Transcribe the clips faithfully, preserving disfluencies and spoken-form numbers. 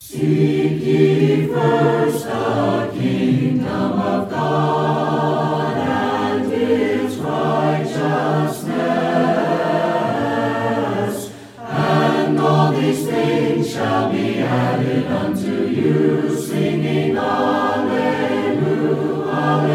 Seek ye first the kingdom of God and His righteousness, and all these things shall be added unto you, singing Alleluia,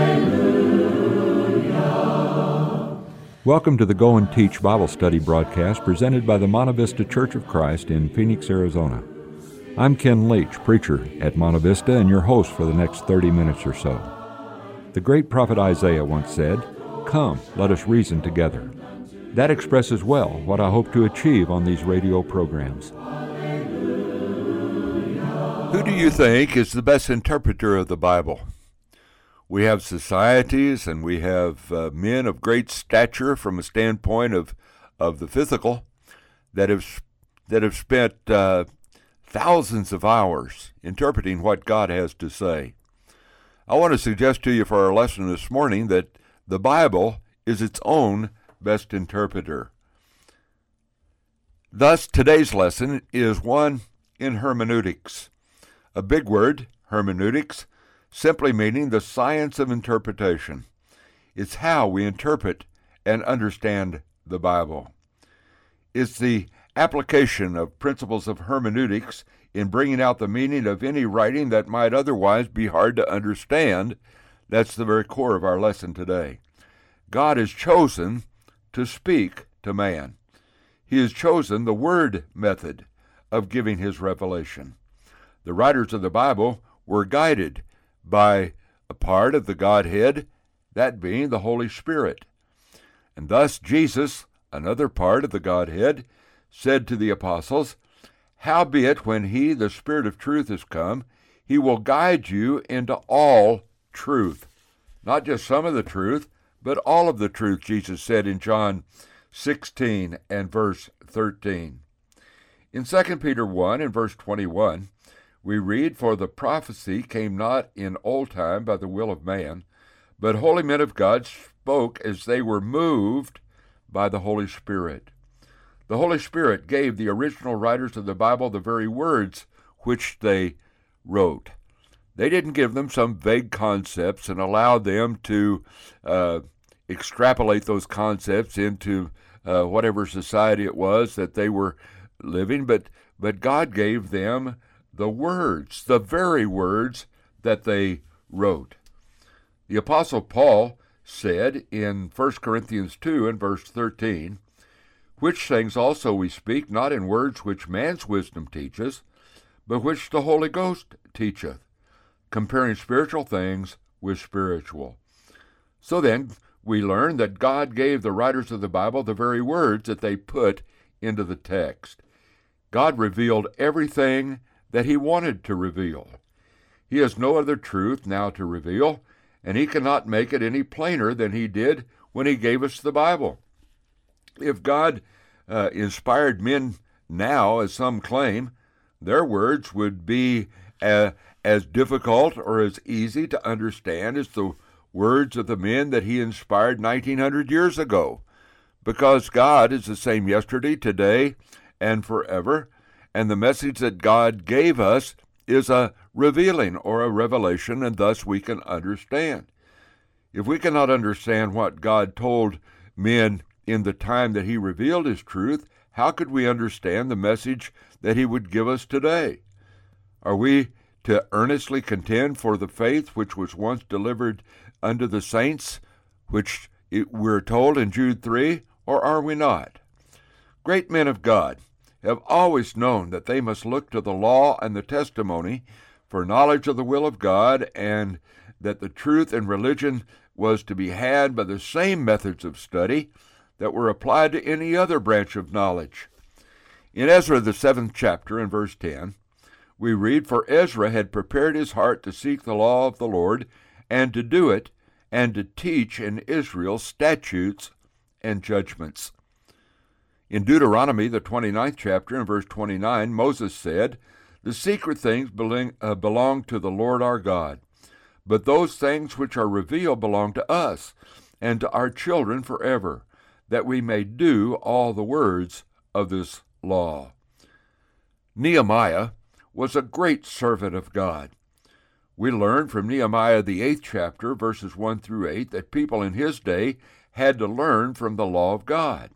Alleluia. Welcome to the Go and Teach Bible Study broadcast presented by the Monte Vista Church of Christ in Phoenix, Arizona. I'm Ken Leach, preacher at Monte Vista, and your host for the next thirty minutes or so. The great prophet Isaiah once said, "Come, let us reason together." That expresses well what I hope to achieve on these radio programs. Who do you think is the best interpreter of the Bible? We have societies and we have uh, men of great stature from a standpoint of, of the physical that have, that have spent uh, thousands of hours interpreting what God has to say. I want to suggest to you for our lesson this morning that the Bible is its own best interpreter. Thus, today's lesson is one in hermeneutics. A big word, hermeneutics, simply meaning the science of interpretation. It's how we interpret and understand the Bible. It's the application of principles of hermeneutics in bringing out the meaning of any writing that might otherwise be hard to understand. That's the very core of our lesson today. God has chosen to speak to man. He has chosen the word method of giving his revelation. The writers of the Bible were guided by a part of the Godhead, that being the Holy Spirit. And thus Jesus, another part of the Godhead, said to the apostles, "Howbeit, when he, the Spirit of truth, is come, he will guide you into all truth." Not just some of the truth, but all of the truth, Jesus said in John sixteen and verse thirteen. In Second Peter one and verse twenty-one, we read, "For the prophecy came not in old time by the will of man, but holy men of God spoke as they were moved by the Holy Spirit." The Holy Spirit gave the original writers of the Bible the very words which they wrote. They didn't give them some vague concepts and allow them to uh, extrapolate those concepts into uh, whatever society it was that they were living, but, but God gave them the words, the very words that they wrote. The Apostle Paul said in First Corinthians two and verse thirteen, "Which things also we speak, not in words which man's wisdom teaches, but which the Holy Ghost teacheth, comparing spiritual things with spiritual." So then, we learn that God gave the writers of the Bible the very words that they put into the text. God revealed everything that he wanted to reveal. He has no other truth now to reveal, and he cannot make it any plainer than he did when he gave us the Bible. If God uh, inspired men now, as some claim, their words would be uh, as difficult or as easy to understand as the words of the men that he inspired nineteen hundred years ago, because God is the same yesterday, today, and forever, and the message that God gave us is a revealing or a revelation, and thus we can understand. If we cannot understand what God told men in the time that he revealed his truth, how could we understand the message that he would give us today? Are we to earnestly contend for the faith which was once delivered unto the saints, which we're told in Jude three, or are we not? Great men of God have always known that they must look to the law and the testimony for knowledge of the will of God, and that the truth in religion was to be had by the same methods of study that were applied to any other branch of knowledge. In Ezra, the seventh chapter, and verse ten, we read, "For Ezra had prepared his heart to seek the law of the Lord, and to do it, and to teach in Israel statutes and judgments." In Deuteronomy, the twenty-ninth chapter, and verse twenty-nine, Moses said, "The secret things belong, uh, belong to the Lord our God, but those things which are revealed belong to us, and to our children forever, that we may do all the words of this law." Nehemiah was a great servant of God. We learn from Nehemiah, the eighth chapter, verses one through eight, that people in his day had to learn from the law of God.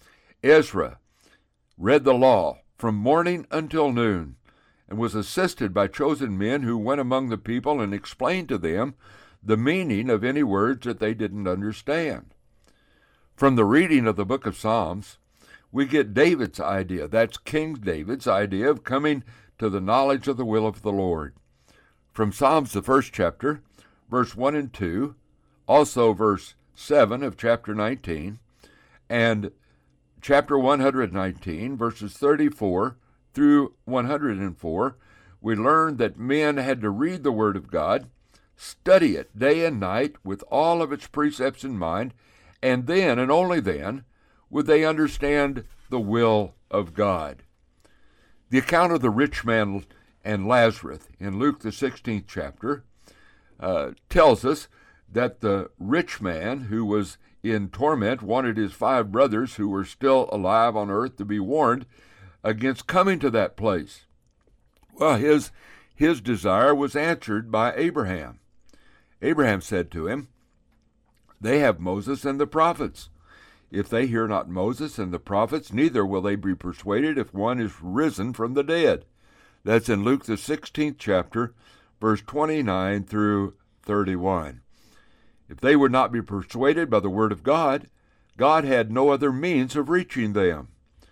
Ezra read the law from morning until noon and was assisted by chosen men who went among the people and explained to them the meaning of any words that they didn't understand. From the reading of the book of Psalms, we get David's idea. That's King David's idea of coming to the knowledge of the will of the Lord. From Psalms, the first chapter, verse one and two, also verse seven of chapter nineteen, and chapter one hundred nineteen, verses thirty-four through one hundred four, we learn that men had to read the Word of God, study it day and night with all of its precepts in mind, and then, and only then, would they understand the will of God. The account of the rich man and Lazarus in Luke, the sixteenth chapter, uh, tells us that the rich man who was in torment wanted his five brothers who were still alive on earth to be warned against coming to that place. Well, his, his desire was answered by Abraham. Abraham said to him, "They have Moses and the prophets. If they hear not Moses and the prophets, neither will they be persuaded if one is risen from the dead." That's in Luke, the sixteenth chapter, verse twenty-nine through thirty-one. If they would not be persuaded by the word of God, God had no other means of reaching them.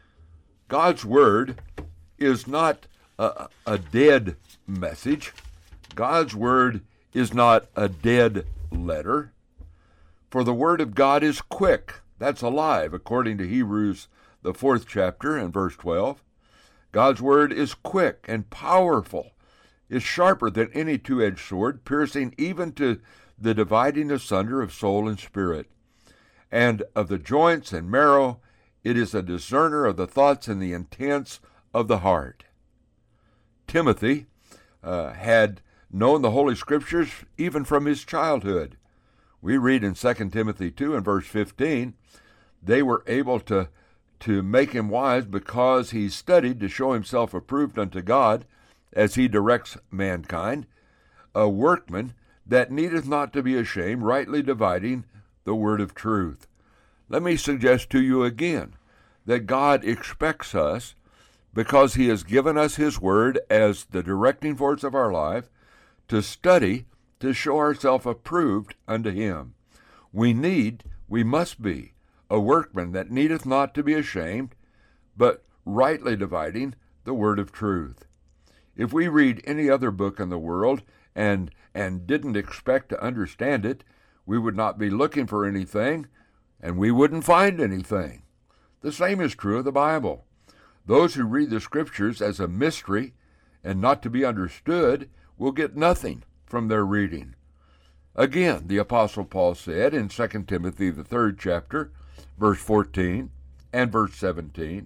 God's word is not a, a dead message. God's word is not a dead letter. For the word of God is quick. That's alive, according to Hebrews, the fourth chapter and verse twelve. God's word is quick and powerful, is sharper than any two-edged sword, piercing even to the dividing asunder of soul and spirit, and of the joints and marrow. It is a discerner of the thoughts and the intents of the heart. Timothy uh, had known the Holy Scriptures even from his childhood. We read in Second Timothy two and verse fifteen, they were able to to make him wise because he studied to show himself approved unto God as he directs mankind, a workman that needeth not to be ashamed, rightly dividing the word of truth. Let me suggest to you again that God expects us, because he has given us his word as the directing force of our life, to study to show ourselves approved unto him. We need, we must be, a workman that needeth not to be ashamed, but rightly dividing the word of truth. If we read any other book in the world and and didn't expect to understand it, we would not be looking for anything, and we wouldn't find anything. The same is true of the Bible. Those who read the Scriptures as a mystery and not to be understood will get nothing from their reading. Again, the Apostle Paul said in Second Timothy, the third chapter, verse fourteen and verse seventeen,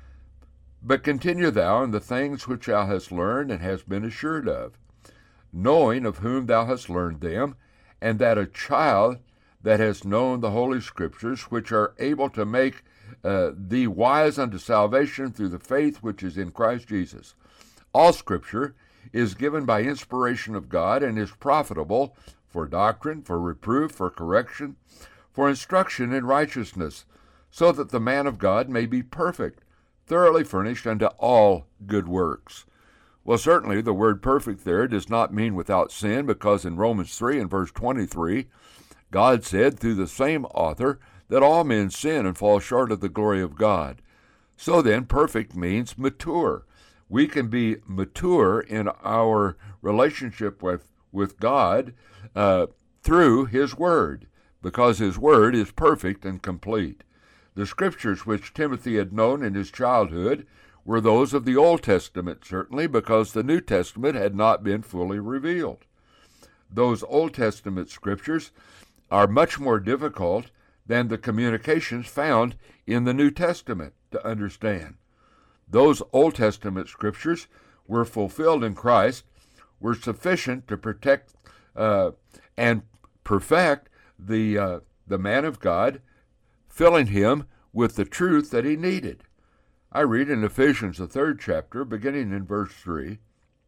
"But continue thou in the things which thou hast learned and hast been assured of, knowing of whom thou hast learned them, and that a child that has known the Holy Scriptures, which are able to make uh, thee wise unto salvation through the faith which is in Christ Jesus. All Scripture is given by inspiration of God and is profitable for doctrine, for reproof, for correction, for instruction in righteousness, so that the man of God may be perfect, thoroughly furnished unto all good works." Well, certainly the word perfect there does not mean without sin, because in Romans three and verse twenty-three, God said through the same author that all men sin and fall short of the glory of God. So then, perfect means mature. We can be mature in our relationship with, with God uh, through his word, because his word is perfect and complete. The Scriptures which Timothy had known in his childhood were those of the Old Testament, certainly, because the New Testament had not been fully revealed. Those Old Testament Scriptures are much more difficult than the communications found in the New Testament to understand. Those Old Testament Scriptures were fulfilled in Christ, were sufficient to protect uh, and perfect the uh, the man of God, filling him with the truth that he needed. I read in Ephesians, the third chapter, beginning in verse three,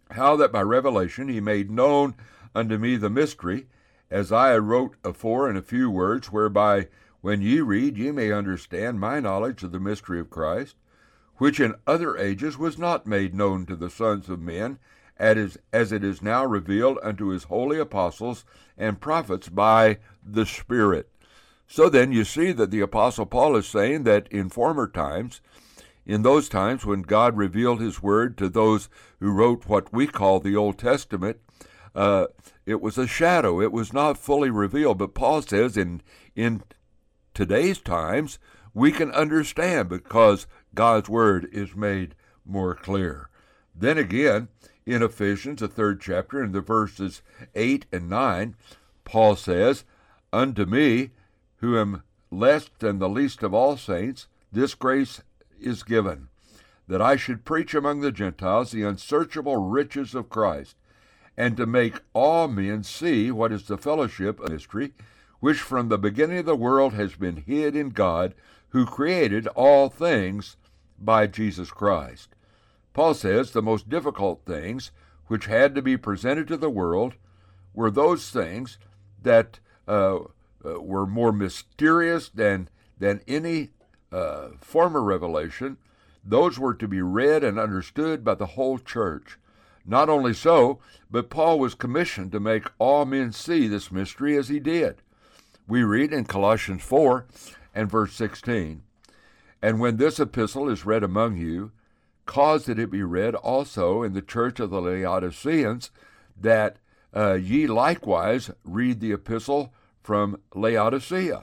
how that by revelation he made known unto me the mystery, as I wrote afore in a few words, whereby when ye read ye may understand my knowledge of the mystery of Christ, which in other ages was not made known to the sons of men, as it is now revealed unto his holy apostles and prophets by the Spirit. So then you see that the Apostle Paul is saying that in former times, in those times when God revealed his word to those who wrote what we call the Old Testament, uh, it was a shadow. It was not fully revealed. But Paul says in, in today's times, we can understand because God's word is made more clear. Then again, in Ephesians, the third chapter, in the verses eight and nine, Paul says, Unto me, who am less than the least of all saints, this grace is given, that I should preach among the Gentiles the unsearchable riches of Christ, and to make all men see what is the fellowship of mystery, which from the beginning of the world has been hid in God, who created all things by Jesus Christ. Paul says the most difficult things which had to be presented to the world were those things that uh, uh, were more mysterious than, than any uh, former revelation. Those were to be read and understood by the whole church. Not only so, but Paul was commissioned to make all men see this mystery as he did. We read in Colossians four and verse sixteen, And when this epistle is read among you, cause that it be read also in the church of the Laodiceans, that uh, ye likewise read the epistle from Laodicea.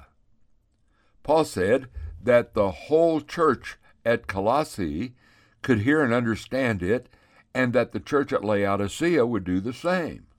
Paul said that the whole church at Colossae could hear and understand it, and that the church at Laodicea would do the same.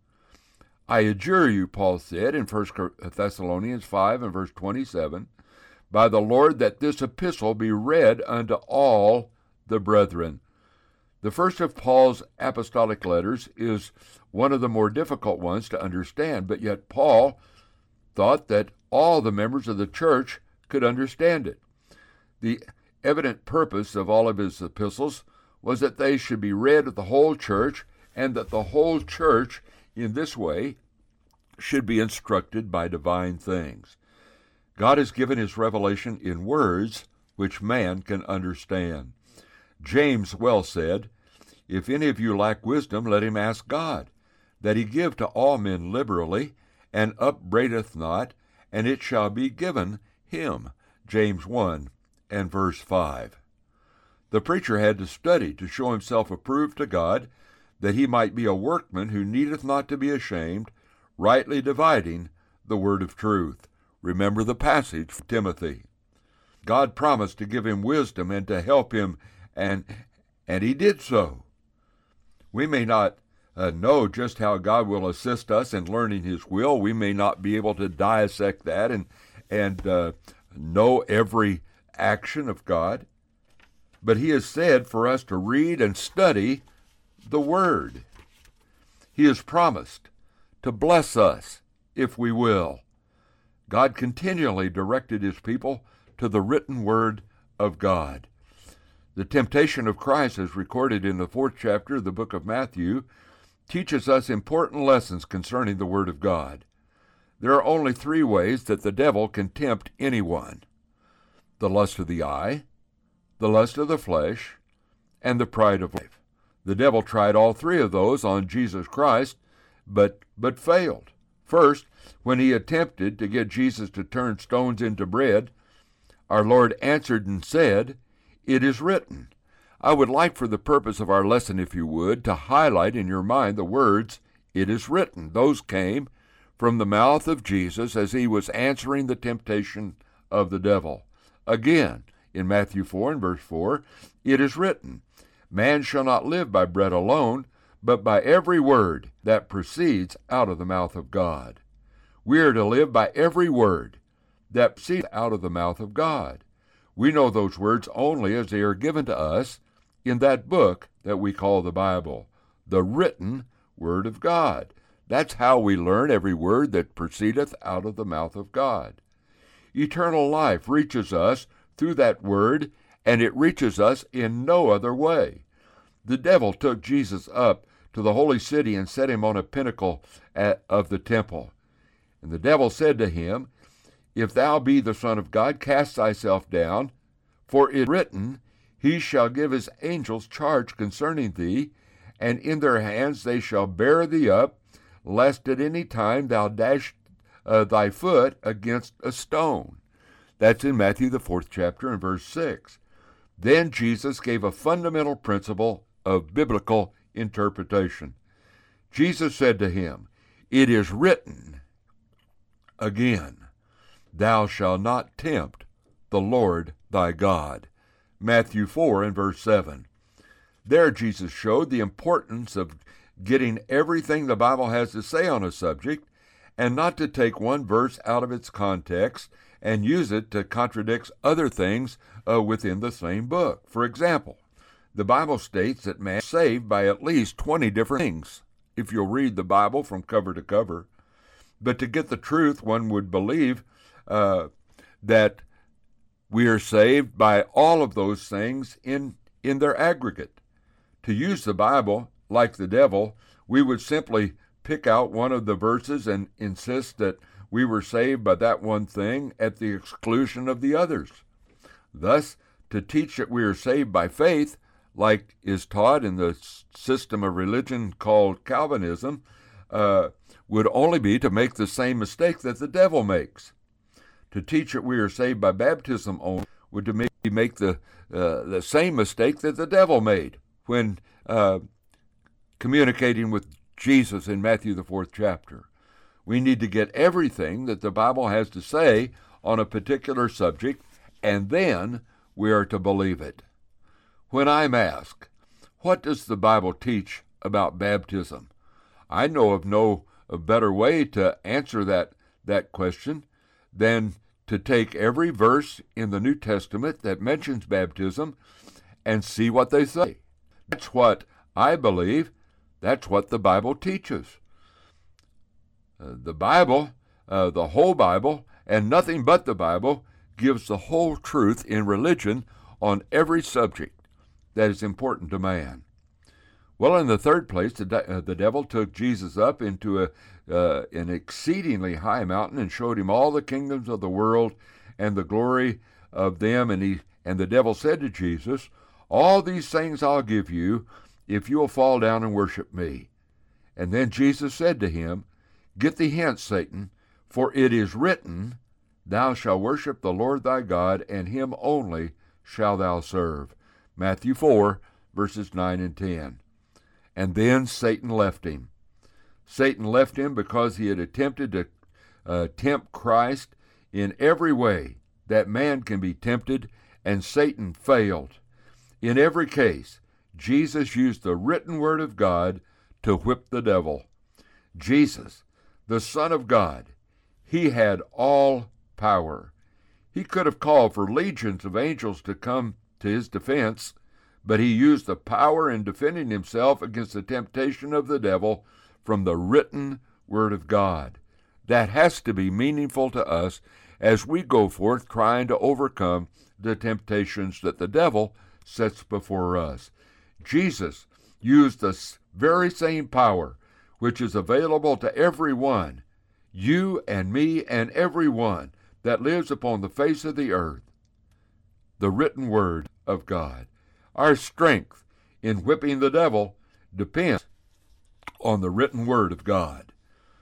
I adjure you, Paul said in First Thessalonians five and verse twenty-seven, by the Lord that this epistle be read unto all the brethren. The first of Paul's apostolic letters is one of the more difficult ones to understand, but yet Paul thought that all the members of the church could understand it. The evident purpose of all of his epistles was that they should be read of the whole church, and that the whole church, in this way, should be instructed by divine things. God has given his revelation in words which man can understand. James well said, If any of you lack wisdom, let him ask God, that he give to all men liberally, and upbraideth not, and it shall be given him. James one and verse five. The preacher had to study to show himself approved to God, that he might be a workman who needeth not to be ashamed, rightly dividing the word of truth. Remember the passage from Timothy. God promised to give him wisdom and to help him, and and he did so. We may not uh, know just how God will assist us in learning his will. We may not be able to dissect that and, and uh, know every action of God. But he has said for us to read and study the Word. He has promised to bless us if we will. God continually directed his people to the written Word of God. The temptation of Christ, as recorded in the fourth chapter of the book of Matthew, teaches us important lessons concerning the Word of God. There are only three ways that the devil can tempt anyone: the lust of the eye, the lust of the flesh, and the pride of life. The devil tried all three of those on Jesus Christ, but but failed. First, when he attempted to get Jesus to turn stones into bread, our Lord answered and said, It is written. I would like, for the purpose of our lesson, if you would, to highlight in your mind the words, It is written. Those came from the mouth of Jesus as he was answering the temptation of the devil. Again, in Matthew four and verse four, it is written, Man shall not live by bread alone, but by every word that proceeds out of the mouth of God. We are to live by every word that proceeds out of the mouth of God. We know those words only as they are given to us in that book that we call the Bible, the written Word of God. That's how we learn every word that proceedeth out of the mouth of God. Eternal life reaches us through that word, and it reaches us in no other way. The devil took Jesus up to the holy city and set him on a pinnacle at, of the temple. And the devil said to him, If thou be the Son of God, cast thyself down, for it is written, He shall give his angels charge concerning thee, and in their hands they shall bear thee up, lest at any time thou dash uh, thy foot against a stone. That's in Matthew, the fourth chapter, and verse six. Then Jesus gave a fundamental principle of biblical interpretation. Jesus said to him, It is written, again, Thou shalt not tempt the Lord thy God. Matthew four and verse seven. There Jesus showed the importance of getting everything the Bible has to say on a subject and not to take one verse out of its context and use it to contradict other things uh, within the same book. For example, the Bible states that man is saved by at least twenty different things, if you'll read the Bible from cover to cover. But to get the truth, one would believe uh, that we are saved by all of those things in, in their aggregate. To use the Bible, like the devil, we would simply pick out one of the verses and insist that we were saved by that one thing at the exclusion of the others. Thus, to teach that we are saved by faith, like is taught in the system of religion called Calvinism, uh, would only be to make the same mistake that the devil makes. To teach that we are saved by baptism only would to make, make the uh, the same mistake that the devil made when uh, communicating with Jesus in Matthew the fourth chapter. We need to get everything that the Bible has to say on a particular subject, and then we are to believe it. When I'm asked, what does the Bible teach about baptism? I know of no a better way to answer that, that question than to take every verse in the New Testament that mentions baptism and see what they say. That's what I believe. That's what the Bible teaches. Uh, the Bible, uh, the whole Bible, and nothing but the Bible gives the whole truth in religion on every subject that is important to man. Well, in the third place, the, de- uh, the devil took Jesus up into a, uh, an exceedingly high mountain and showed him all the kingdoms of the world and the glory of them. And, he, and the devil said to Jesus, All these things I'll give you if you will fall down and worship me. And then Jesus said to him, Get thee hence, Satan, for it is written, Thou shalt worship the Lord thy God, and him only shalt thou serve. Matthew four, verses nine and ten. And then Satan left him. Satan left him because he had attempted to uh, tempt Christ in every way that man can be tempted, and Satan failed. In every case, Jesus used the written word of God to whip the devil. Jesus, the Son of God, he had all power. He could have called for legions of angels to come to his defense, but he used the power in defending himself against the temptation of the devil from the written word of God. That has to be meaningful to us as we go forth trying to overcome the temptations that the devil sets before us. Jesus used the very same power which is available to everyone, you and me and everyone that lives upon the face of the earth, the written word of God. Our strength in whipping the devil depends on the written word of God.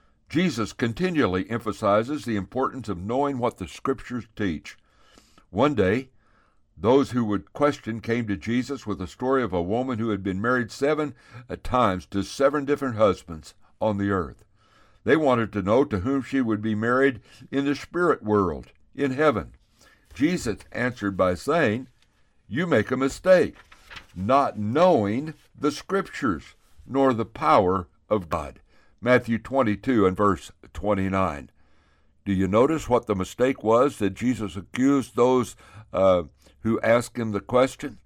Jesus continually emphasizes the importance of knowing what the Scriptures teach. One day, those who would question came to Jesus with a story of a woman who had been married seven times to seven different husbands on the earth. They wanted to know to whom she would be married in the spirit world, in heaven. Jesus answered by saying, You make a mistake, not knowing the Scriptures, nor the power of God. Matthew twenty-two and verse twenty-nine. Do you notice what the mistake was that Jesus accused those uh, who asked him the question?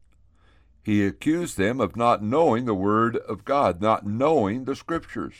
He accused them of not knowing the Word of God, not knowing the Scriptures.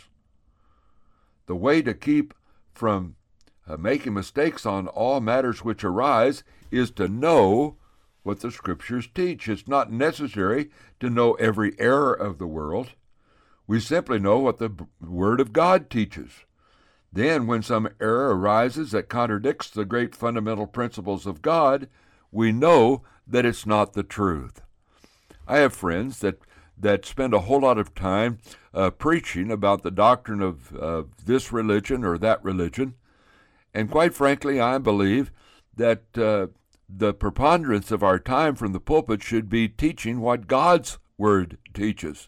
The way to keep from uh, making mistakes on all matters which arise is to know what the Scriptures teach. It's not necessary to know every error of the world. We simply know what the Word of God teaches. Then, when some error arises that contradicts the great fundamental principles of God, we know that it's not the truth. I have friends that, that spend a whole lot of time uh, preaching about the doctrine of uh, this religion or that religion, and quite frankly, I believe that uh, the preponderance of our time from the pulpit should be teaching what God's Word teaches.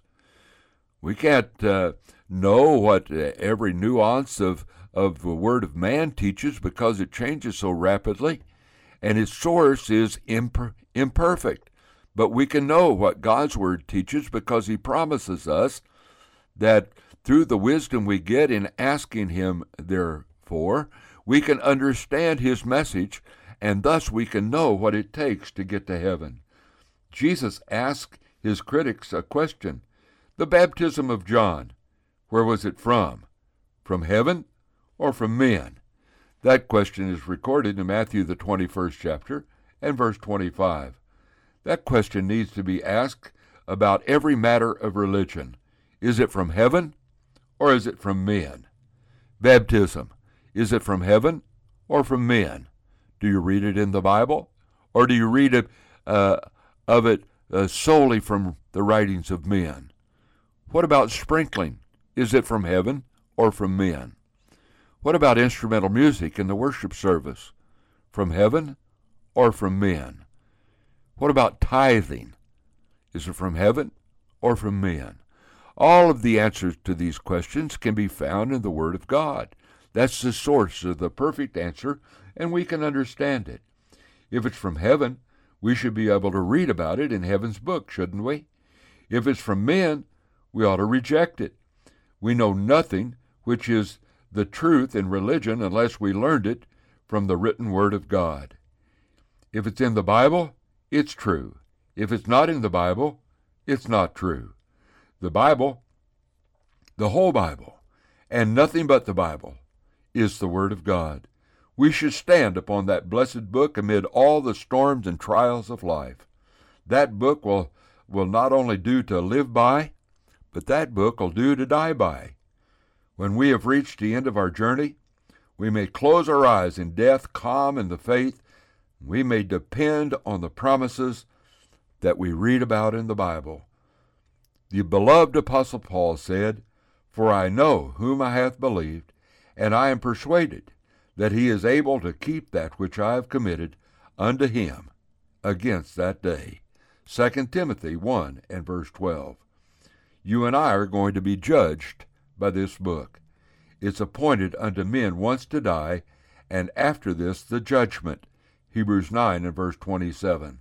We can't uh, know what every nuance of, of the Word of man teaches because it changes so rapidly, and its source is imper- imperfect. But we can know what God's Word teaches because He promises us that through the wisdom we get in asking Him therefore, we can understand His message, and thus we can know what it takes to get to heaven. Jesus asked His critics a question. The baptism of John, where was it from? From heaven or from men? That question is recorded in Matthew the twenty-first chapter and verse twenty-five. That question needs to be asked about every matter of religion. Is it from heaven or is it from men? Baptism, is it from heaven or from men? Do you read it in the Bible, or do you read it, uh, of it uh, solely from the writings of men? What about sprinkling? Is it from heaven or from men? What about instrumental music in the worship service? From heaven or from men? What about tithing? Is it from heaven or from men? All of the answers to these questions can be found in the Word of God. That's the source of the perfect answer, and we can understand it. If it's from heaven, we should be able to read about it in heaven's book, shouldn't we? If it's from men, we ought to reject it. We know nothing which is the truth in religion unless we learned it from the written Word of God. If it's in the Bible, it's true. If it's not in the Bible, it's not true. The Bible, the whole Bible, and nothing but the Bible, is the Word of God. We should stand upon that blessed book amid all the storms and trials of life. That book will, will not only do to live by, but that book will do to die by. When we have reached the end of our journey, we may close our eyes in death, calm in the faith. We may depend on the promises that we read about in the Bible. The beloved Apostle Paul said, "For I know whom I have believed, and I am persuaded that he is able to keep that which I have committed unto him against that day." Second Timothy one and verse twelve. You and I are going to be judged by this book. It's appointed unto men once to die, and after this the judgment. Hebrews nine and verse twenty-seven.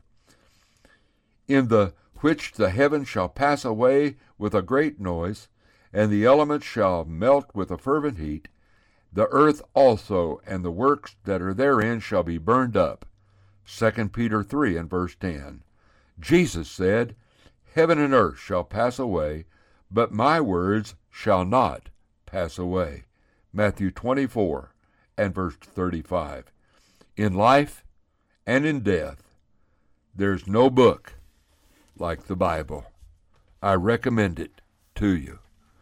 In the which the heavens shall pass away with a great noise, and the elements shall melt with a fervent heat, the earth also and the works that are therein shall be burned up. Second Peter three and verse ten. Jesus said, Heaven and earth shall pass away, but my words shall not pass away. Matthew twenty-four and verse thirty-five. In life and in death, there's no book like the Bible. I recommend it to you.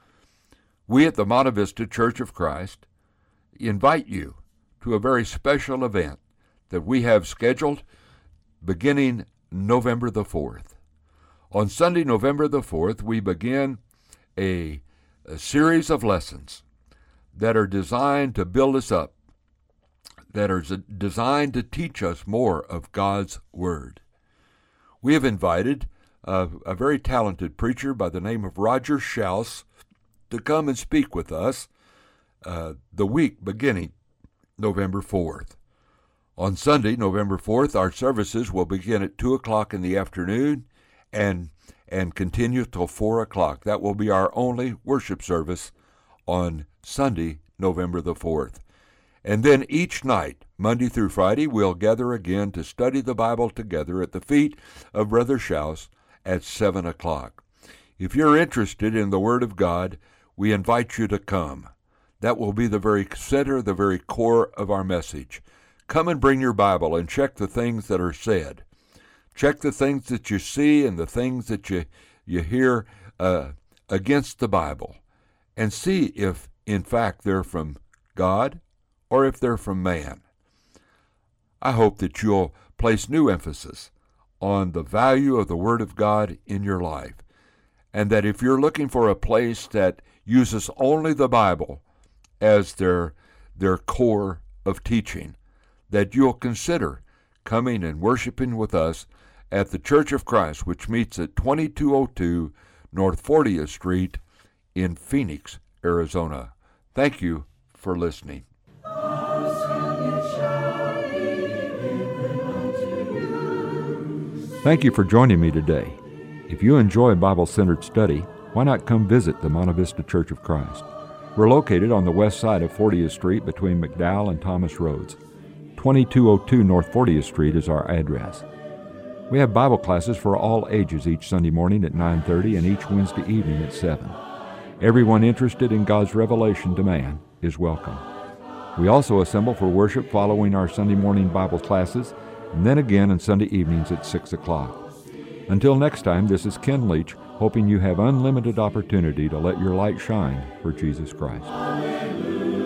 We at the Monte Vista Church of Christ invite you to a very special event that we have scheduled beginning November the fourth. On Sunday, November the fourth, we begin a, a series of lessons that are designed to build us up, that are designed to teach us more of God's Word. We have invited a, a very talented preacher by the name of Roger Schaus to come and speak with us uh, the week beginning November fourth. On Sunday, November fourth, our services will begin at two o'clock in the afternoon and and continue till four o'clock. That will be our only worship service on Sunday, November the fourth. And then each night, Monday through Friday, we'll gather again to study the Bible together at the feet of Brother Schaus at seven o'clock. If you're interested in the Word of God, we invite you to come. That will be the very center, the very core of our message. Come and bring your Bible and check the things that are said. Check the things that you see and the things that you, you hear uh, against the Bible and see if, in fact, they're from God or if they're from man. I hope that you'll place new emphasis on the value of the Word of God in your life, and that if you're looking for a place that uses only the Bible as their, their core of teaching, that you'll consider coming and worshiping with us at the Church of Christ, which meets at twenty-two oh two North fortieth Street in Phoenix, Arizona. Thank you for listening. Thank you for joining me today. If you enjoy Bible-centered study, why not come visit the Monte Vista Church of Christ? We're located on the west side of fortieth Street between McDowell and Thomas Roads. twenty-two oh two North fortieth Street is our address. We have Bible classes for all ages each Sunday morning at nine thirty and each Wednesday evening at seven. Everyone interested in God's revelation to man is welcome. We also assemble for worship following our Sunday morning Bible classes, and then again on Sunday evenings at six o'clock. Until next time, this is Ken Leach, hoping you have unlimited opportunity to let your light shine for Jesus Christ. Hallelujah.